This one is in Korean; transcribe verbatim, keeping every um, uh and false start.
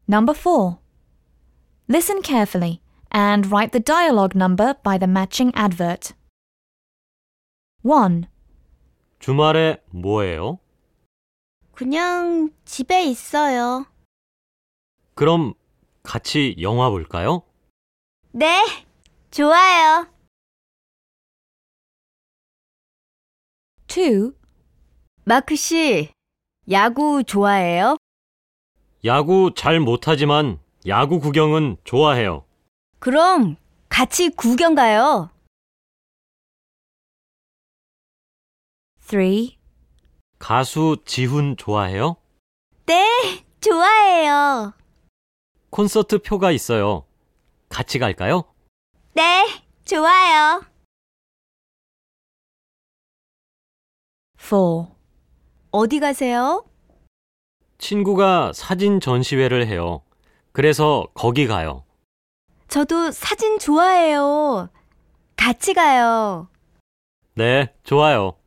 Number four. Listen carefully and write the dialogue number by the matching advert. one. 주말에 뭐해요? 그냥 집에 있어요. 그럼 같이 영화 볼까요? 네, 좋아요. two. 마크 씨, 야구 좋아해요? 야구 잘 못하지만 야구 구경은 좋아해요. 그럼 같이 구경 가요. three. 가수 지훈 좋아해요? 네, 좋아해요. 콘서트 표가 있어요. 같이 갈까요? 네, 좋아요. four. 어디 가세요? 친구가 사진 전시회를 해요. 그래서 거기 가요. 저도 사진 좋아해요. 같이 가요. 네, 좋아요.